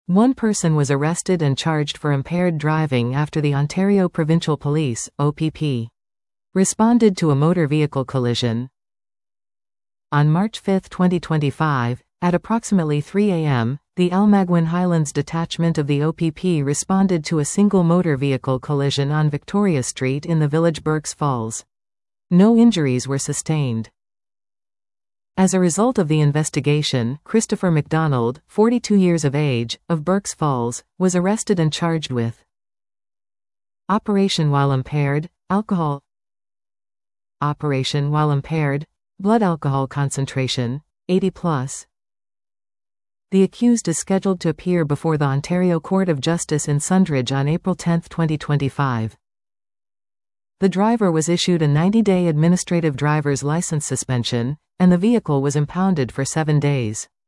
One person was arrested and charged for impaired driving after the Ontario Provincial Police (OPP) responded to a motor vehicle collision. On March 5, 2025, at approximately 3 a.m., the Almaguin Highlands detachment of the OPP responded to a single motor vehicle collision on Victoria Street in the village Burkes Falls. No injuries were sustained. As a result of the investigation, Christopher McDonald, 42 years of age, of Burkes Falls, was arrested and charged with operation while impaired, alcohol, operation while impaired, blood alcohol concentration, 80+. The accused is scheduled to appear before the Ontario Court of Justice in Sundridge on April 10, 2025. The driver was issued a 90-day administrative driver's license suspension, and the vehicle was impounded for 7 days.